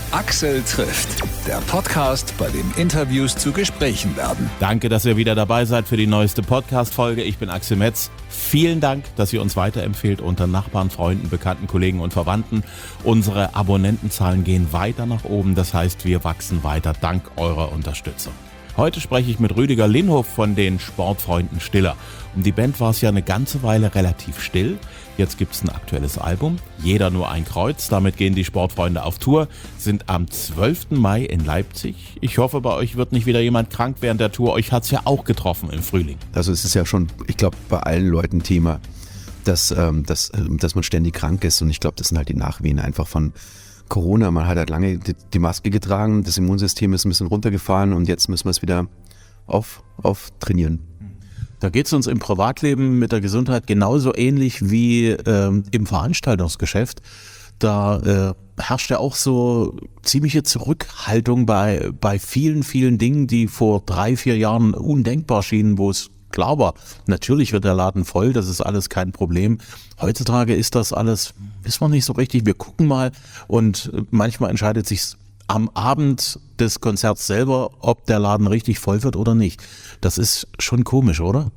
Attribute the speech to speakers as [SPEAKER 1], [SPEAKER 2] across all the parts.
[SPEAKER 1] Axel trifft, der Podcast, bei dem Interviews zu Gesprächen werden.
[SPEAKER 2] Danke, dass ihr wieder dabei seid für die neueste Podcast-Folge. Ich bin Axel Metz. Vielen Dank, dass ihr uns weiterempfehlt unter Nachbarn, Freunden, Bekannten, Kollegen und Verwandten. Unsere Abonnentenzahlen gehen weiter nach oben. Das heißt, wir wachsen weiter dank eurer Unterstützung. Heute spreche ich mit Rüdiger Linhof von den Sportfreunden Stiller. Um die Band war es ja eine ganze Weile relativ still. Jetzt gibt es ein aktuelles Album, Jeder nur ein Kreuz. Damit gehen die Sportfreunde auf Tour, sind am 12. Mai in Leipzig. Ich hoffe, bei euch wird nicht wieder jemand krank während der Tour. Euch hat es ja auch getroffen im Frühling.
[SPEAKER 3] Also es ist ja schon, ich glaube, bei allen Leuten Thema, dass man ständig krank ist. Und ich glaube, das sind halt die Nachwehen einfach von Corona. Man hat halt lange die Maske getragen, das Immunsystem ist ein bisschen runtergefahren und jetzt müssen wir es wieder auftrainieren.
[SPEAKER 2] Da geht es uns im Privatleben mit der Gesundheit genauso ähnlich wie im Veranstaltungsgeschäft. Da herrscht ja auch so ziemliche Zurückhaltung bei vielen, vielen Dingen, die vor 3-4 Jahren undenkbar schienen, wo es klar war, natürlich wird der Laden voll, das ist alles kein Problem. Heutzutage ist das alles, wissen wir nicht so richtig, wir gucken mal und manchmal entscheidet sich am Abend des Konzerts selber, ob der Laden richtig voll wird oder nicht. Das ist schon komisch, oder?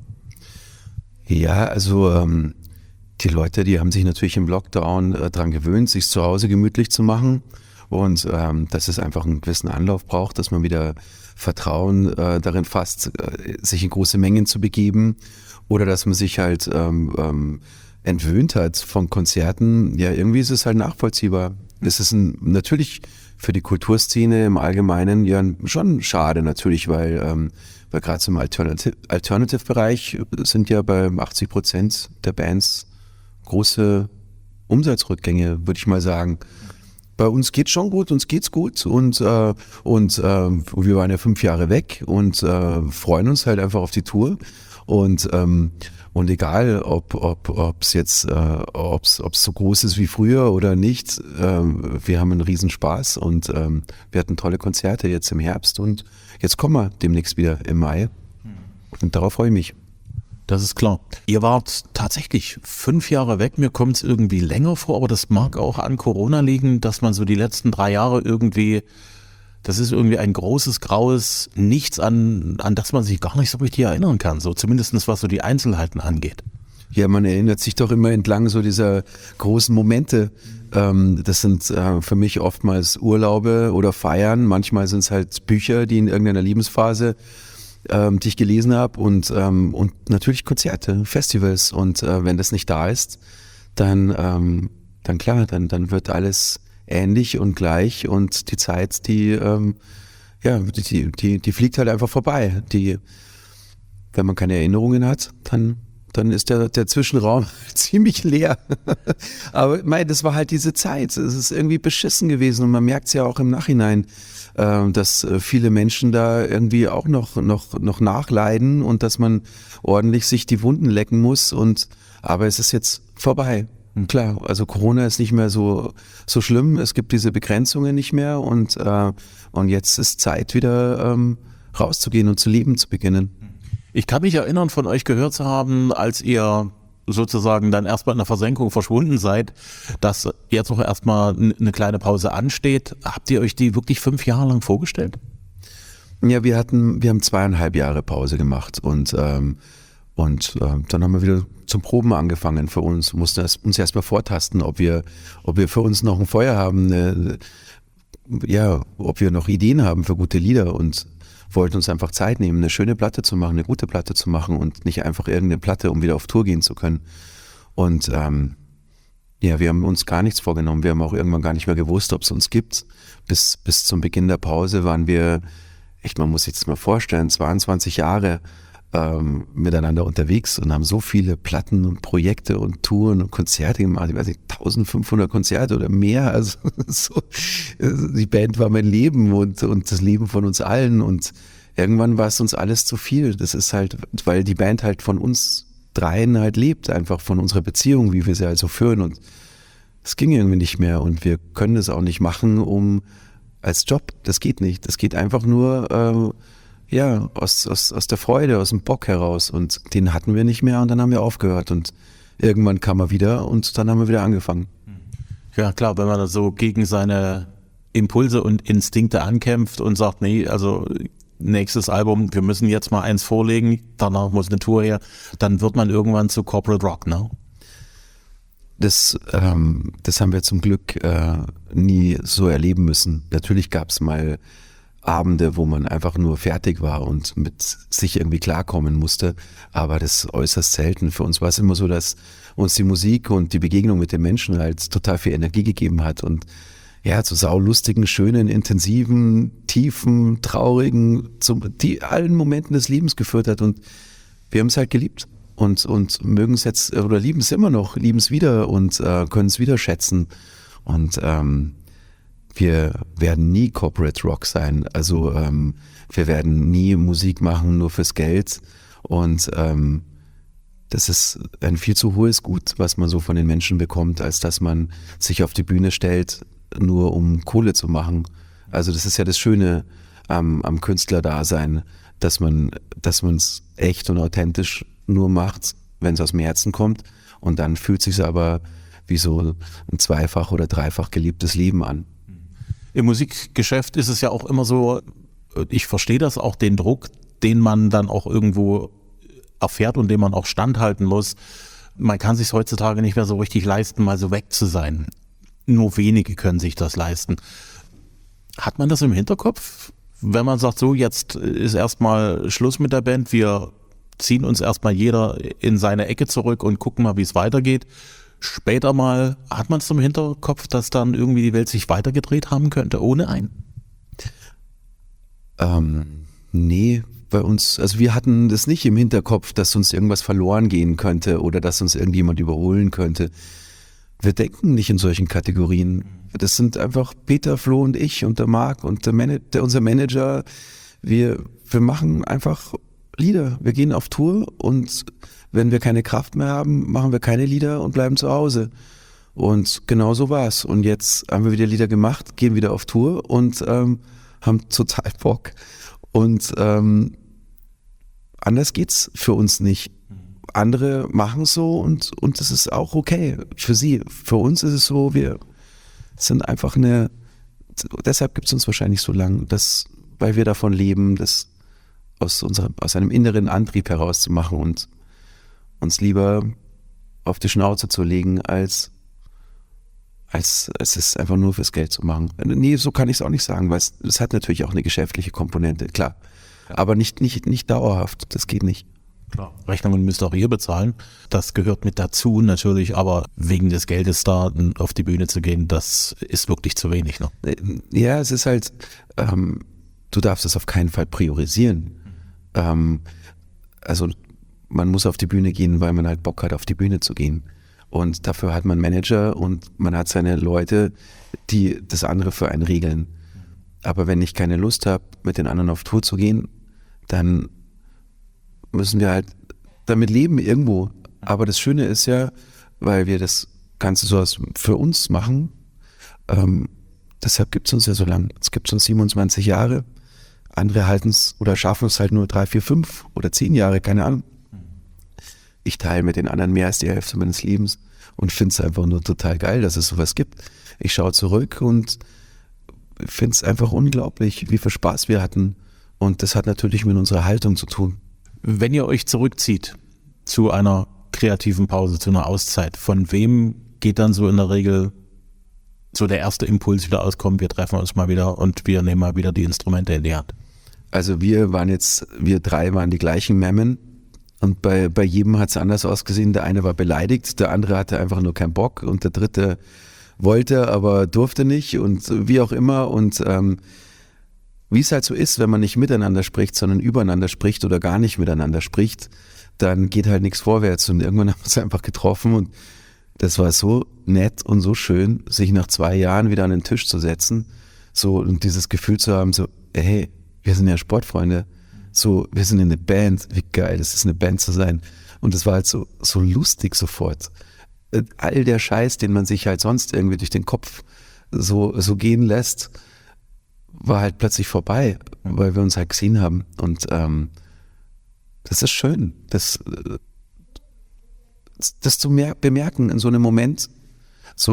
[SPEAKER 3] Ja, also die Leute, die haben sich natürlich im Lockdown dran gewöhnt, sich zu Hause gemütlich zu machen und dass es einfach einen gewissen Anlauf braucht, dass man wieder Vertrauen darin fasst, sich in große Mengen zu begeben oder dass man sich halt entwöhnt hat von Konzerten. Ja, irgendwie ist es halt nachvollziehbar. Es ist natürlich für die Kulturszene im Allgemeinen ja schon schade natürlich, weil gerade zum Alternative-Bereich sind ja bei 80% der Bands große Umsatzrückgänge, würde ich mal sagen. Bei uns geht's schon gut, uns geht's gut und wir waren ja 5 Jahre weg und freuen uns halt einfach auf die Tour und egal, ob's jetzt so groß ist wie früher oder nicht, wir haben einen Riesenspaß und wir hatten tolle Konzerte jetzt im Herbst und jetzt kommen wir demnächst wieder im Mai und darauf freue ich mich.
[SPEAKER 2] Das ist klar. Ihr wart tatsächlich 5 Jahre weg, mir kommt es irgendwie länger vor, aber das mag auch an Corona liegen, dass man so die letzten 3 Jahre irgendwie, das ist irgendwie ein großes, graues Nichts, an das man sich gar nicht so richtig erinnern kann, so zumindest was so die Einzelheiten angeht.
[SPEAKER 3] Ja, man erinnert sich doch immer entlang so dieser großen Momente. Das sind für mich oftmals Urlaube oder Feiern, manchmal sind es halt Bücher, die in irgendeiner Lebensphase die ich gelesen habe und natürlich Konzerte, Festivals und wenn das nicht da ist, dann wird alles ähnlich und gleich und die Zeit, die fliegt halt einfach vorbei. Wenn man keine Erinnerungen hat, dann ist der Zwischenraum ziemlich leer. Aber das war halt diese Zeit. Es ist irgendwie beschissen gewesen und man merkt es ja auch im Nachhinein, dass viele Menschen da irgendwie auch noch nachleiden und dass man ordentlich sich die Wunden lecken muss. Aber es ist jetzt vorbei. Klar, also Corona ist nicht mehr so schlimm. Es gibt diese Begrenzungen nicht mehr und jetzt ist Zeit wieder rauszugehen und zu leben zu beginnen.
[SPEAKER 2] Ich kann mich erinnern, von euch gehört zu haben, als ihr sozusagen dann erstmal in der Versenkung verschwunden seid, dass jetzt noch erstmal eine kleine Pause ansteht. Habt ihr euch die wirklich 5 Jahre lang vorgestellt?
[SPEAKER 3] Ja, wir haben 2,5 Jahre Pause gemacht und dann haben wir wieder zum Proben angefangen für uns, mussten uns erstmal vortasten, ob wir für uns noch ein Feuer haben, ob wir noch Ideen haben für gute Lieder und wollten uns einfach Zeit nehmen, eine schöne Platte zu machen, eine gute Platte zu machen und nicht einfach irgendeine Platte, um wieder auf Tour gehen zu können. Und wir haben uns gar nichts vorgenommen. Wir haben auch irgendwann gar nicht mehr gewusst, ob es uns gibt. Bis zum Beginn der Pause waren wir, man muss sich das mal vorstellen, 22 Jahre miteinander unterwegs und haben so viele Platten und Projekte und Touren und Konzerte gemacht. Ich weiß nicht, 1500 Konzerte oder mehr. Also die Band war mein Leben und das Leben von uns allen und irgendwann war es uns alles zu viel. Das ist halt, weil die Band halt von uns dreien halt lebt, einfach von unserer Beziehung, wie wir sie halt so führen und es ging irgendwie nicht mehr und wir können das auch nicht machen, als Job. Das geht nicht. Das geht einfach nur aus der Freude, aus dem Bock heraus und den hatten wir nicht mehr und dann haben wir aufgehört und irgendwann kam er wieder und dann haben wir wieder angefangen.
[SPEAKER 2] Ja klar, wenn man so gegen seine Impulse und Instinkte ankämpft und sagt, nee, also nächstes Album, wir müssen jetzt mal eins vorlegen, danach muss eine Tour her, dann wird man irgendwann zu Corporate Rock, ne?
[SPEAKER 3] Das haben wir zum Glück nie so erleben müssen. Natürlich gab es mal Abende, wo man einfach nur fertig war und mit sich irgendwie klarkommen musste, aber das ist äußerst selten. Für uns war es immer so, dass uns die Musik und die Begegnung mit den Menschen halt total viel Energie gegeben hat und ja, zu saulustigen, schönen, intensiven, tiefen, traurigen, allen Momenten des Lebens geführt hat und wir haben es halt geliebt und mögen es jetzt oder lieben es immer noch, lieben es wieder und können es wieder schätzen und wir werden nie Corporate Rock sein, also wir werden nie Musik machen nur fürs Geld und das ist ein viel zu hohes Gut, was man so von den Menschen bekommt, als dass man sich auf die Bühne stellt, nur um Kohle zu machen. Also das ist ja das Schöne am Künstlerdasein, dass man es echt und authentisch nur macht, wenn es aus dem Herzen kommt und dann fühlt es sich aber wie so ein zweifach oder dreifach geliebtes Leben an.
[SPEAKER 2] Im Musikgeschäft ist es ja auch immer so, ich verstehe das auch, den Druck, den man dann auch irgendwo erfährt und dem man auch standhalten muss. Man kann sich heutzutage nicht mehr so richtig leisten, mal so weg zu sein. Nur wenige können sich das leisten. Hat man das im Hinterkopf, wenn man sagt, so jetzt ist erstmal Schluss mit der Band, wir ziehen uns erstmal jeder in seine Ecke zurück und gucken mal, wie es weitergeht. Später mal, hat man es im Hinterkopf, dass dann irgendwie die Welt sich weitergedreht haben könnte, ohne einen?
[SPEAKER 3] Nee, bei uns, also wir hatten das nicht im Hinterkopf, dass uns irgendwas verloren gehen könnte oder dass uns irgendjemand überholen könnte. Wir denken nicht in solchen Kategorien. Das sind einfach Peter, Flo und ich und der Marc und unser Manager. Wir machen einfach Lieder. Wir gehen auf Tour und wenn wir keine Kraft mehr haben, machen wir keine Lieder und bleiben zu Hause. Und genau so war's. Und jetzt haben wir wieder Lieder gemacht, gehen wieder auf Tour und haben total Bock. Und anders geht's für uns nicht. Andere machen es so und das ist auch okay für sie. Für uns ist es so, wir sind einfach deshalb gibt es uns wahrscheinlich so lang, weil wir davon leben, das aus einem inneren Antrieb heraus zu machen und uns lieber auf die Schnauze zu legen, als es einfach nur fürs Geld zu machen. Nee, so kann ich es auch nicht sagen, weil es hat natürlich auch eine geschäftliche Komponente, klar. Aber nicht dauerhaft, das geht nicht.
[SPEAKER 2] Klar, Rechnungen müsst auch ihr bezahlen. Das gehört mit dazu natürlich, aber wegen des Geldes da auf die Bühne zu gehen, das ist wirklich zu wenig. Ne?
[SPEAKER 3] Ja, es ist halt, du darfst es auf keinen Fall priorisieren. Also man muss auf die Bühne gehen, weil man halt Bock hat, auf die Bühne zu gehen. Und dafür hat man Manager und man hat seine Leute, die das andere für einen regeln. Aber wenn ich keine Lust habe, mit den anderen auf Tour zu gehen, dann müssen wir halt damit leben irgendwo. Aber das Schöne ist ja, weil wir das Ganze so für uns machen, deshalb gibt es uns ja so lang. Es gibt uns 27 Jahre. Andere halten es oder schaffen es halt nur 3, 4, 5 oder 10 Jahre, keine Ahnung. Ich teile mit den anderen mehr als die Hälfte meines Lebens und finde es einfach nur total geil, dass es sowas gibt. Ich schaue zurück und finde es einfach unglaublich, wie viel Spaß wir hatten. Und das hat natürlich mit unserer Haltung zu tun.
[SPEAKER 2] Wenn ihr euch zurückzieht zu einer kreativen Pause, zu einer Auszeit, von wem geht dann so in der Regel so der erste Impuls wieder aus, komm, wir treffen uns mal wieder und wir nehmen mal wieder die Instrumente in die Hand?
[SPEAKER 3] Also wir 3 waren die gleichen Memmen und bei jedem hat es anders ausgesehen. Der eine war beleidigt, der andere hatte einfach nur keinen Bock und der dritte wollte, aber durfte nicht und wie auch immer und wie es halt so ist, wenn man nicht miteinander spricht, sondern übereinander spricht oder gar nicht miteinander spricht, dann geht halt nichts vorwärts und irgendwann haben wir uns einfach getroffen und das war so nett und so schön, sich nach 2 Jahren wieder an den Tisch zu setzen, so und dieses Gefühl zu haben, so, hey, wir sind ja Sportfreunde, so, wir sind in eine Band, wie geil es ist, eine Band zu sein. Und das war halt so lustig sofort. All der Scheiß, den man sich halt sonst irgendwie durch den Kopf so gehen lässt, war halt plötzlich vorbei, weil wir uns halt gesehen haben. Und das ist schön, das zu bemerken in so einem Moment, so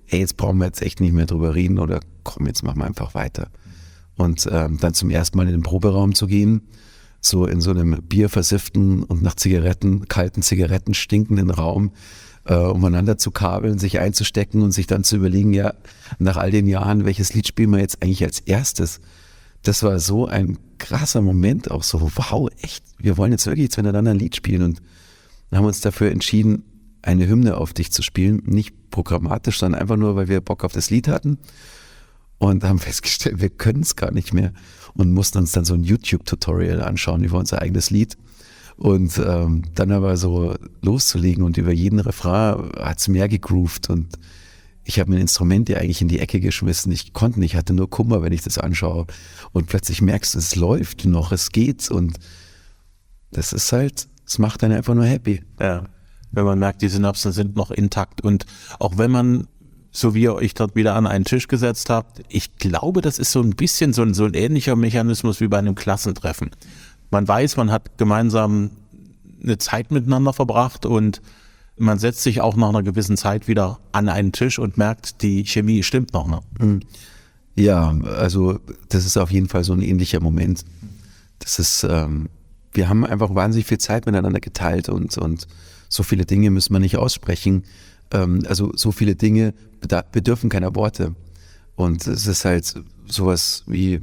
[SPEAKER 3] hey, jetzt brauchen wir jetzt echt nicht mehr drüber reden oder komm, jetzt machen wir einfach weiter. Und dann zum ersten Mal in den Proberaum zu gehen, so in so einem bierversifften und nach kalten Zigaretten stinkenden Raum, umeinander zu kabeln, sich einzustecken und sich dann zu überlegen, ja, nach all den Jahren, welches Lied spielen wir jetzt eigentlich als erstes? Das war so ein krasser Moment, auch so, wow, echt, wir wollen jetzt wirklich miteinander ein Lied spielen und haben uns dafür entschieden, eine Hymne auf dich zu spielen, nicht programmatisch, sondern einfach nur, weil wir Bock auf das Lied hatten und haben festgestellt, wir können es gar nicht mehr und mussten uns dann so ein YouTube-Tutorial anschauen über unser eigenes Lied und dann aber so loszulegen und über jeden Refrain hat es mehr gegroovt und ich habe mein Instrument ja eigentlich in die Ecke geschmissen, ich hatte nur Kummer, wenn ich das anschaue und plötzlich merkst du, es läuft noch, es geht und das ist halt, es macht einen einfach nur happy.
[SPEAKER 2] Ja. Wenn man merkt, die Synapsen sind noch intakt und auch wenn man, so wie ihr euch dort wieder an einen Tisch gesetzt habt, ich glaube, das ist so ein bisschen so ein ähnlicher Mechanismus wie bei einem Klassentreffen. Man weiß, man hat gemeinsam eine Zeit miteinander verbracht und man setzt sich auch nach einer gewissen Zeit wieder an einen Tisch und merkt, die Chemie stimmt noch. Ne?
[SPEAKER 3] Ja, also das ist auf jeden Fall so ein ähnlicher Moment. Das ist, wir haben einfach wahnsinnig viel Zeit miteinander geteilt und so viele Dinge müssen wir nicht aussprechen. Also so viele Dinge bedürfen keiner Worte. Und es ist halt sowas wie,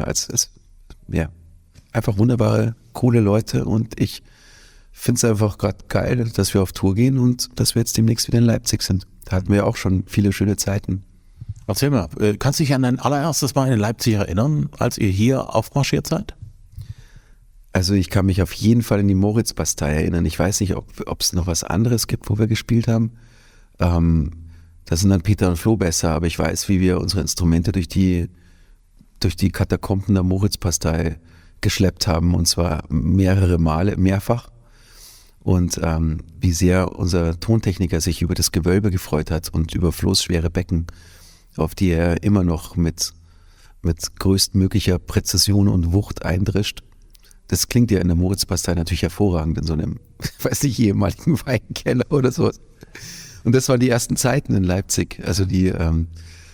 [SPEAKER 3] einfach wunderbare, coole Leute. Und ich finde es einfach gerade geil, dass wir auf Tour gehen und dass wir jetzt demnächst wieder in Leipzig sind. Da hatten wir auch schon viele schöne Zeiten.
[SPEAKER 2] Erzähl mal, kannst du dich an dein allererstes Mal in Leipzig erinnern, als ihr hier aufmarschiert seid?
[SPEAKER 3] Also ich kann mich auf jeden Fall in die Moritzbastei erinnern. Ich weiß nicht, ob es noch was anderes gibt, wo wir gespielt haben. Da sind dann Peter und Flo besser, aber ich weiß, wie wir unsere Instrumente durch die Katakomben der Moritzbastei geschleppt haben, und zwar mehrere Male, mehrfach. Und wie sehr unser Tontechniker sich über das Gewölbe gefreut hat und über Flo's schwere Becken, auf die er immer noch mit größtmöglicher Präzision und Wucht eindrischt. Das klingt ja in der Moritzbastei natürlich hervorragend, in so einem, ehemaligen Weinkeller oder so. Und das waren die ersten Zeiten in Leipzig. Also wir haben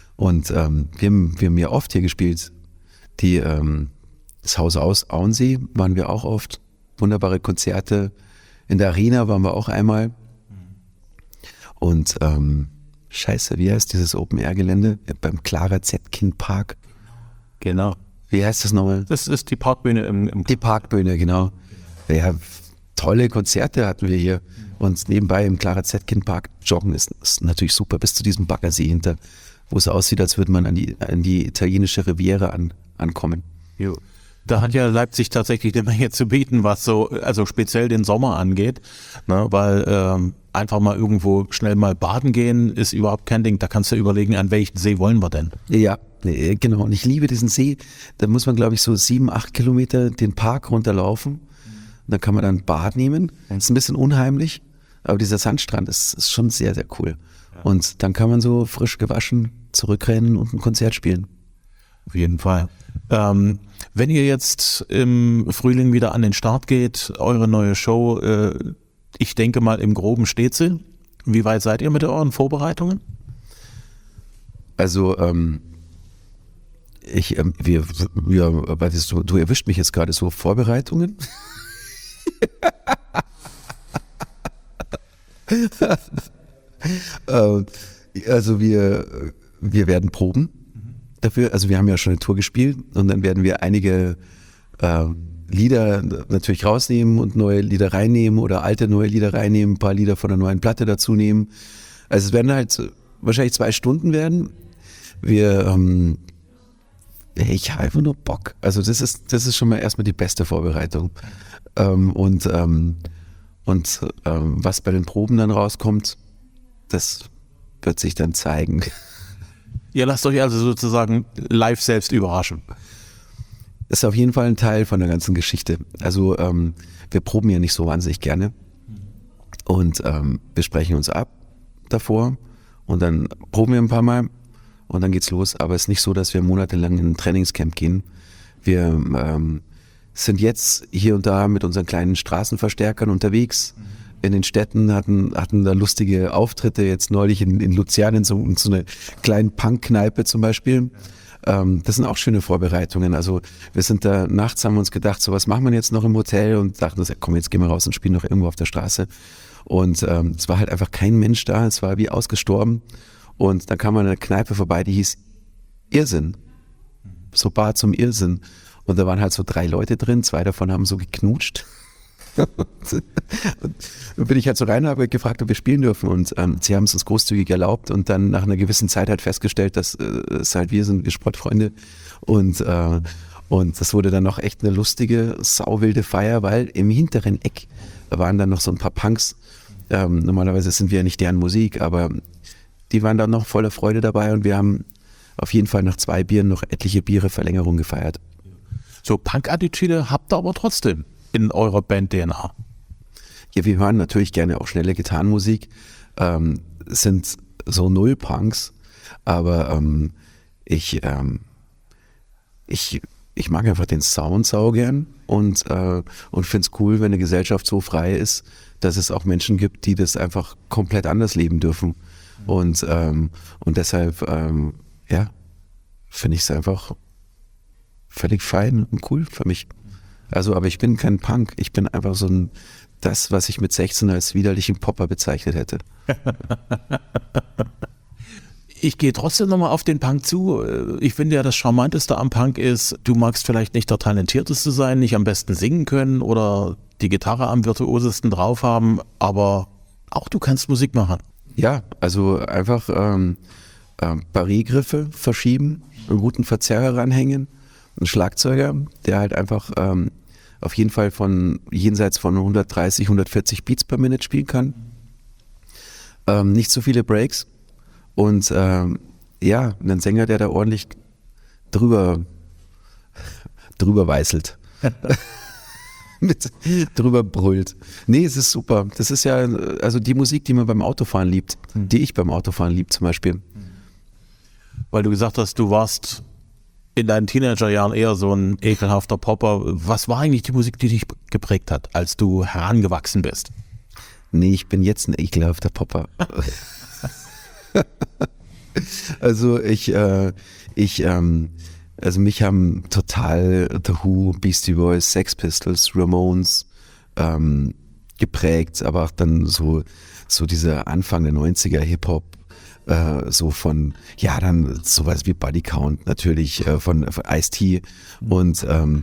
[SPEAKER 3] ja oft hier gespielt. Das Haus aus Auensee waren wir auch oft. Wunderbare Konzerte. In der Arena waren wir auch einmal. Und wie heißt dieses Open-Air-Gelände? Beim Clara Zetkin Park.
[SPEAKER 2] Genau.
[SPEAKER 3] Wie heißt das nochmal?
[SPEAKER 2] Das ist die Parkbühne im
[SPEAKER 3] Die Parkbühne, genau. Ja, tolle Konzerte hatten wir hier. Und nebenbei im Clara Zetkin Park joggen ist natürlich super, bis zu diesem Baggersee hinter, wo es aussieht, als würde man an die italienische Riviera ankommen.
[SPEAKER 2] Jo. Da hat ja Leipzig tatsächlich eine Menge zu bieten, was so, also speziell den Sommer angeht, ne, weil einfach mal irgendwo schnell mal baden gehen ist überhaupt kein Ding. Da kannst du überlegen, an welchen See wollen wir denn?
[SPEAKER 3] Ja, genau. Und ich liebe diesen See. Da muss man, glaube ich, so 7-8 Kilometer den Park runterlaufen. Und dann kann man dann ein Bad nehmen. Das ist ein bisschen unheimlich, aber dieser Sandstrand ist schon sehr, sehr cool. Ja. Und dann kann man so frisch gewaschen zurückrennen und ein Konzert spielen.
[SPEAKER 2] Auf jeden Fall. Wenn ihr jetzt im Frühling wieder an den Start geht, eure neue Show, ich denke mal im Groben steht sie. Wie weit seid ihr mit euren Vorbereitungen?
[SPEAKER 3] Also du erwischt mich jetzt gerade so Vorbereitungen. Also wir werden proben dafür. Also wir haben ja schon eine Tour gespielt und dann werden wir einige Lieder natürlich rausnehmen und neue Lieder reinnehmen oder alte neue Lieder reinnehmen, ein paar Lieder von der neuen Platte dazu nehmen. Also es werden halt wahrscheinlich 2 Stunden werden. Ich habe einfach nur Bock. Also das ist schon mal erstmal die beste Vorbereitung. Was bei den Proben dann rauskommt, das wird sich dann zeigen.
[SPEAKER 2] Ihr lasst euch also sozusagen live selbst überraschen.
[SPEAKER 3] Das ist auf jeden Fall ein Teil von der ganzen Geschichte. Also wir proben ja nicht so wahnsinnig gerne und wir sprechen uns ab davor und dann proben wir ein paar Mal und dann geht's los. Aber es ist nicht so, dass wir monatelang in ein Trainingscamp gehen. Wir sind jetzt hier und da mit unseren kleinen Straßenverstärkern unterwegs, in den Städten, hatten da lustige Auftritte, jetzt neulich in Luzern in so einer kleinen Punk-Kneipe zum Beispiel. Das sind auch schöne Vorbereitungen. Also wir sind da nachts, haben wir uns gedacht, so was machen wir jetzt noch im Hotel und dachten uns, ja, komm, jetzt gehen wir raus und spielen noch irgendwo auf der Straße. Und es war halt einfach kein Mensch da, es war wie ausgestorben. Und dann kam man an einer Kneipe vorbei, die hieß Irrsinn. So Bar zum Irrsinn. Und da waren halt so 3 Leute drin, 2 davon haben so geknutscht. Und dann bin ich halt so rein und habe gefragt, ob wir spielen dürfen und sie haben es uns großzügig erlaubt und dann nach einer gewissen Zeit halt festgestellt, dass es halt wir Sportfreunde und das wurde dann noch echt eine lustige, sauwilde Feier, weil im hinteren Eck waren dann noch so ein paar Punks. Normalerweise sind wir ja nicht deren Musik, aber die waren dann noch voller Freude dabei und wir haben auf jeden Fall nach 2 Bieren noch etliche Biere Verlängerung gefeiert.
[SPEAKER 2] So Punk-Attitüde habt ihr aber trotzdem in eurer Band-DNA.
[SPEAKER 3] Ja, wir hören natürlich gerne auch schnelle Gitarrenmusik, sind so Null-Punks, aber ich mag einfach den Sound saugern und finde es cool, wenn eine Gesellschaft so frei ist, dass es auch Menschen gibt, die das einfach komplett anders leben dürfen. Und deshalb, finde ich es einfach völlig fein und cool für mich. Also, aber ich bin kein Punk, ich bin einfach so das, was ich mit 16 als widerlichen Popper bezeichnet hätte.
[SPEAKER 2] Ich gehe trotzdem nochmal auf den Punk zu. Ich finde ja, das Charmanteste am Punk ist, du magst vielleicht nicht der Talentierteste sein, nicht am besten singen können oder die Gitarre am virtuosesten drauf haben, aber auch du kannst Musik machen.
[SPEAKER 3] Ja, also einfach Barré-Griffe verschieben, einen guten Verzerrer ranhängen, einen Schlagzeuger, der halt einfach auf jeden Fall von jenseits von 130, 140 Beats per Minute spielen kann. Nicht so viele Breaks und einen Sänger, der da ordentlich drüber weißelt. Drüber brüllt. Nee, es ist super. Das ist ja also die Musik, die man beim Autofahren liebt, die ich beim Autofahren lieb zum Beispiel.
[SPEAKER 2] Weil du gesagt hast, du warst in deinen Teenagerjahren eher so ein ekelhafter Popper. Was war eigentlich die Musik, die dich geprägt hat, als du herangewachsen bist?
[SPEAKER 3] Nee, ich bin jetzt ein ekelhafter Popper. Also also mich haben total The Who, Beastie Boys, Sex Pistols, Ramones geprägt, aber auch dann so dieser Anfang der 90er Hip-Hop, so von, ja, dann sowas wie Body Count natürlich, von Ice-T und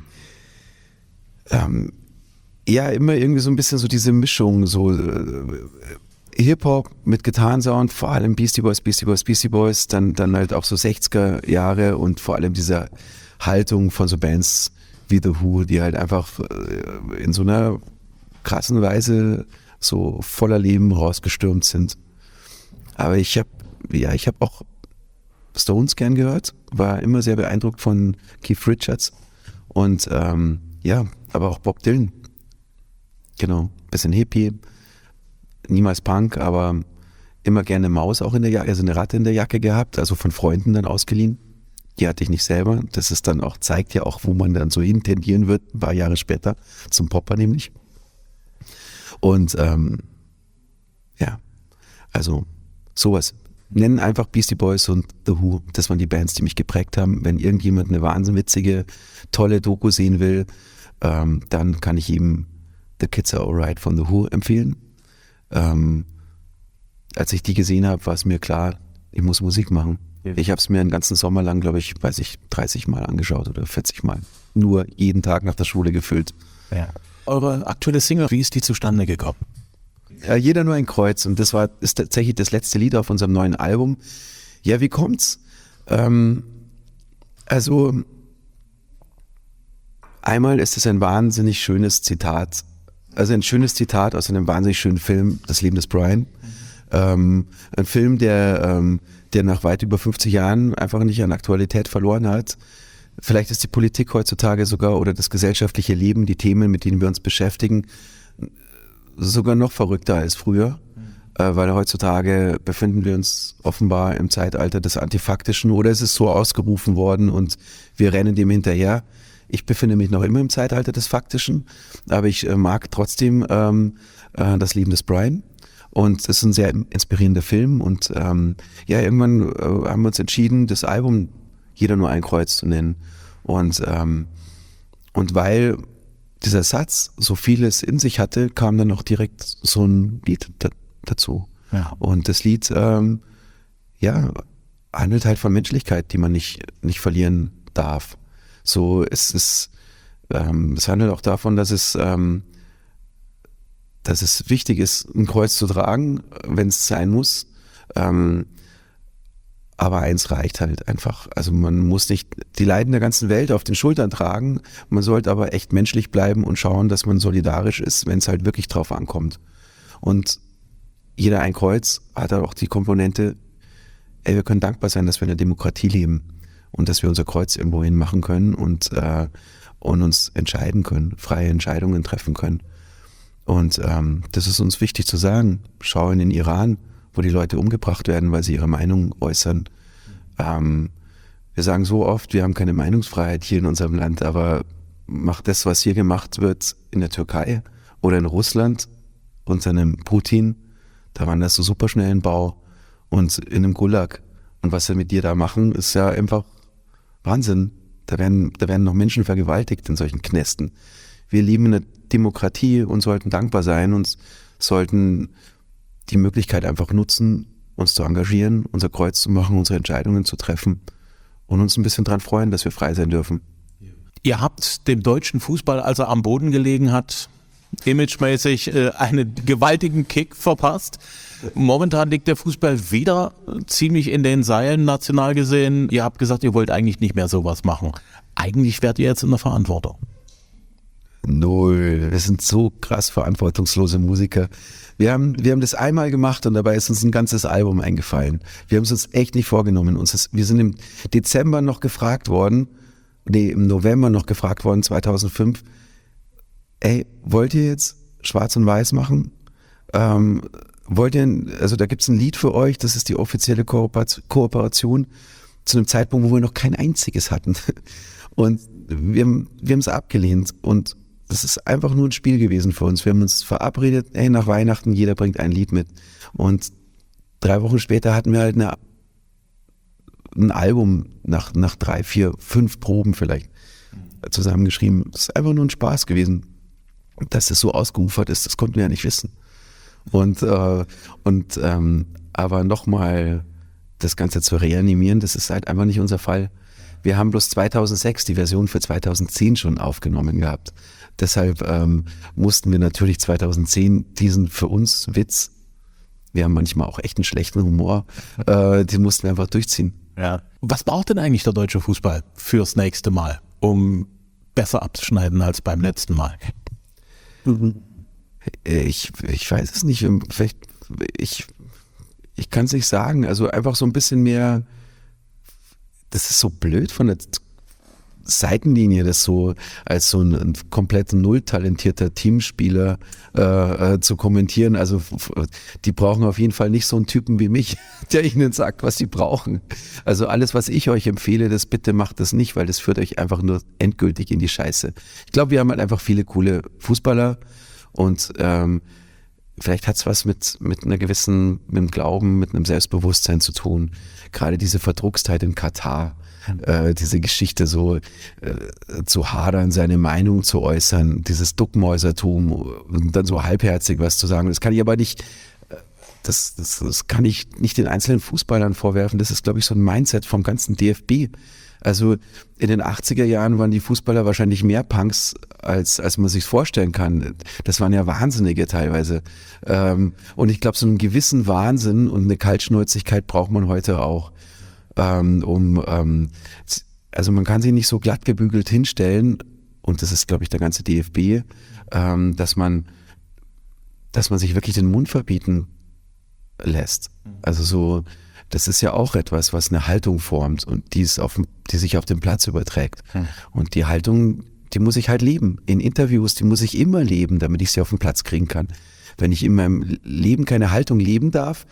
[SPEAKER 3] ja, immer irgendwie so ein bisschen so diese Mischung, so Hip-Hop mit Gitarrensound, vor allem Beastie Boys, dann halt auch so 60er Jahre und vor allem diese Haltung von so Bands wie The Who, die halt einfach in so einer krassen Weise so voller Leben rausgestürmt sind. Aber ich habe auch Stones gern gehört, war immer sehr beeindruckt von Keith Richards und aber auch Bob Dylan. Genau, bisschen Hippie. Niemals Punk, aber immer gerne Maus auch in der Jacke, also eine Ratte in der Jacke gehabt, also von Freunden dann ausgeliehen. Die hatte ich nicht selber. Das ist dann auch, zeigt ja auch, wo man dann so hin tendieren wird, ein paar Jahre später, zum Popper nämlich. Und also sowas. Nennen einfach Beastie Boys und The Who. Das waren die Bands, die mich geprägt haben. Wenn irgendjemand eine wahnwitzige, tolle Doku sehen will, dann kann ich ihm The Kids Are Alright von The Who empfehlen. Als ich die gesehen habe, war es mir klar, ich muss Musik machen. Ich habe es mir einen ganzen Sommer lang, glaube ich, 30 Mal angeschaut oder 40 Mal. Nur jeden Tag nach der Schule gefüllt.
[SPEAKER 2] Ja. Eure aktuelle Single, wie ist die zustande gekommen?
[SPEAKER 3] Ja, Jeder nur ein Kreuz. Und ist tatsächlich das letzte Lied auf unserem neuen Album. Ja, wie kommt's? Also einmal ist es ein wahnsinnig schönes Zitat. Also ein schönes Zitat aus einem wahnsinnig schönen Film, Das Leben des Brian. Ein Film, der nach weit über 50 Jahren einfach nicht an Aktualität verloren hat. Vielleicht ist die Politik heutzutage sogar oder das gesellschaftliche Leben, die Themen, mit denen wir uns beschäftigen, sogar noch verrückter als früher. Weil heutzutage befinden wir uns offenbar im Zeitalter des Antifaktischen oder es ist so ausgerufen worden und wir rennen dem hinterher. ich befinde mich noch immer im Zeitalter des Faktischen, aber ich mag trotzdem das Leben des Brian. Und es ist ein sehr inspirierender Film. Und irgendwann haben wir uns entschieden, das Album Jeder nur ein Kreuz zu nennen. Und weil dieser Satz so vieles in sich hatte, kam dann auch direkt so ein Lied dazu.
[SPEAKER 2] Ja.
[SPEAKER 3] Und das Lied handelt halt von Menschlichkeit, die man nicht verlieren darf. So, es handelt auch davon, dass es wichtig ist, ein Kreuz zu tragen, wenn es sein muss. Aber eins reicht halt einfach. Also man muss nicht die Leiden der ganzen Welt auf den Schultern tragen. Man sollte aber echt menschlich bleiben und schauen, dass man solidarisch ist, wenn es halt wirklich drauf ankommt. Und jeder ein Kreuz hat auch die Komponente, wir können dankbar sein, dass wir in der Demokratie leben und dass wir unser Kreuz irgendwo hin machen können und uns entscheiden können, freie Entscheidungen treffen können. Und das ist uns wichtig zu sagen. Schau in den Iran, wo die Leute umgebracht werden, weil sie ihre Meinung äußern. Wir sagen so oft, wir haben keine Meinungsfreiheit hier in unserem Land, aber macht das, was hier gemacht wird in der Türkei oder in Russland unter einem Putin, da waren das so Superschnellenbau und in einem Gulag. Und was sie mit dir da machen, ist ja einfach Wahnsinn. Da werden noch Menschen vergewaltigt in solchen Knästen. Wir leben in einer Demokratie und sollten dankbar sein und sollten die Möglichkeit einfach nutzen, uns zu engagieren, unser Kreuz zu machen, unsere Entscheidungen zu treffen und uns ein bisschen dran freuen, dass wir frei sein dürfen.
[SPEAKER 2] Ihr habt dem deutschen Fußball, als er am Boden gelegen hat, imagemäßig einen gewaltigen Kick verpasst. Momentan liegt der Fußball wieder ziemlich in den Seilen, national gesehen. Ihr habt gesagt, ihr wollt eigentlich nicht mehr sowas machen. Eigentlich wärt ihr jetzt in der Verantwortung.
[SPEAKER 3] Null. Wir sind so krass verantwortungslose Musiker. Wir haben das einmal gemacht und dabei ist uns ein ganzes Album eingefallen. Wir haben es uns echt nicht vorgenommen. Wir sind im Dezember noch gefragt worden, im November noch gefragt worden, 2005, wollt ihr jetzt Schwarz und Weiß machen? Also da gibt's ein Lied für euch, das ist die offizielle Kooperation zu einem Zeitpunkt, wo wir noch kein einziges hatten. Und wir haben es abgelehnt und das ist einfach nur ein Spiel gewesen für uns. Wir haben uns verabredet, nach Weihnachten, jeder bringt ein Lied mit. Und 3 Wochen später hatten wir halt ein Album nach 3, 4, 5 Proben vielleicht zusammengeschrieben. Das ist einfach nur ein Spaß gewesen. Dass das so ausgeufert ist, das konnten wir ja nicht wissen. Aber nochmal das Ganze zu reanimieren, das ist halt einfach nicht unser Fall. Wir haben bloß 2006 die Version für 2010 schon aufgenommen gehabt. Deshalb mussten wir natürlich 2010 diesen für uns Witz, wir haben manchmal auch echt einen schlechten Humor, den mussten wir einfach durchziehen.
[SPEAKER 2] Ja. Was braucht denn eigentlich der deutsche Fußball fürs nächste Mal, um besser abzuschneiden als beim letzten Mal?
[SPEAKER 3] Ich weiß es nicht. Vielleicht, ich kann es nicht sagen. Also einfach so ein bisschen mehr, das ist so blöd von der Seitenlinie, das so als so ein komplett null talentierter Teamspieler zu kommentieren. Also die brauchen auf jeden Fall nicht so einen Typen wie mich, der ihnen sagt, was sie brauchen. Also alles, was ich euch empfehle, das bitte macht das nicht, weil das führt euch einfach nur endgültig in die Scheiße. Ich glaube, wir haben halt einfach viele coole Fußballer und vielleicht hat es was mit dem Glauben, mit einem Selbstbewusstsein zu tun. Gerade diese Verdruckstheit in Katar, diese Geschichte so zu hadern, seine Meinung zu äußern, dieses Duckmäusertum und dann so halbherzig was zu sagen. Das kann ich aber nicht, das kann ich nicht den einzelnen Fußballern vorwerfen. Das ist, glaube ich, so ein Mindset vom ganzen DFB. Also in den 80er Jahren waren die Fußballer wahrscheinlich mehr Punks, als man sich vorstellen kann. Das waren ja Wahnsinnige teilweise. Und ich glaube, so einen gewissen Wahnsinn und eine Kaltschnäuzigkeit braucht man heute auch. Also man kann sich nicht so glatt gebügelt hinstellen, und das ist, glaube ich, der ganze DFB, dass man sich wirklich den Mund verbieten lässt. Also so, das ist ja auch etwas, was eine Haltung formt und die sich auf den Platz überträgt. Und die Haltung, die muss ich halt leben. In Interviews, die muss ich immer leben, damit ich sie auf den Platz kriegen kann. Wenn ich in meinem Leben keine Haltung leben darf,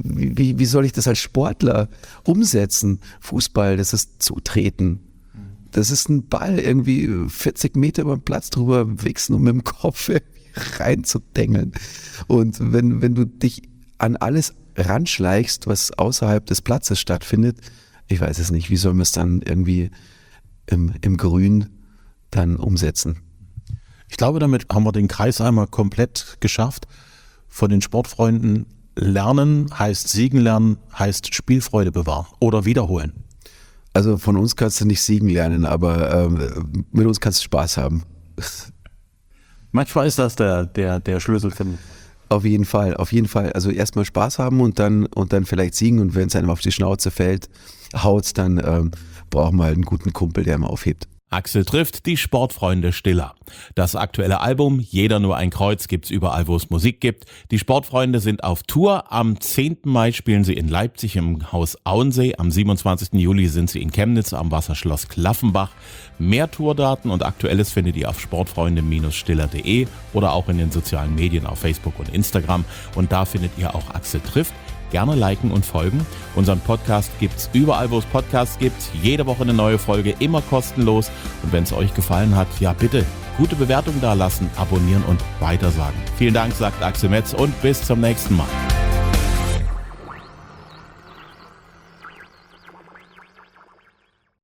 [SPEAKER 3] wie soll ich das als Sportler umsetzen? Fußball, das ist Zutreten. das ist ein Ball, irgendwie 40 Meter über den Platz drüber wichsen und mit dem Kopf irgendwie reinzudengeln. Und wenn du dich an alles ranschleichst, was außerhalb des Platzes stattfindet, ich weiß es nicht, wie soll man es dann irgendwie im Grün dann umsetzen?
[SPEAKER 2] Ich glaube, damit haben wir den Kreis einmal komplett geschafft. Von den Sportfreunden lernen heißt siegen lernen, heißt Spielfreude bewahren oder wiederholen.
[SPEAKER 3] Also von uns kannst du nicht siegen lernen, aber mit uns kannst du Spaß haben.
[SPEAKER 2] Manchmal ist das der Schlüssel.
[SPEAKER 3] Auf jeden Fall. Also erstmal Spaß haben und dann vielleicht siegen, und wenn es einem auf die Schnauze fällt, haut, dann braucht man halt einen guten Kumpel, der ihn aufhebt.
[SPEAKER 2] Axel trifft die Sportfreunde Stiller. Das aktuelle Album Jeder nur ein Kreuz gibt's überall, wo es Musik gibt. Die Sportfreunde sind auf Tour. Am 10. Mai spielen sie in Leipzig im Haus Auensee. Am 27. Juli sind sie in Chemnitz am Wasserschloss Klaffenbach. Mehr Tourdaten und Aktuelles findet ihr auf sportfreunde-stiller.de oder auch in den sozialen Medien auf Facebook und Instagram. Und da findet ihr auch Axel trifft. Gerne liken und folgen. Unseren Podcast gibt's überall, wo es Podcasts gibt. Jede Woche eine neue Folge, immer kostenlos. Und wenn es euch gefallen hat, ja bitte, gute Bewertung da lassen, abonnieren und weitersagen. Vielen Dank, sagt Axel Metz, und bis zum nächsten Mal.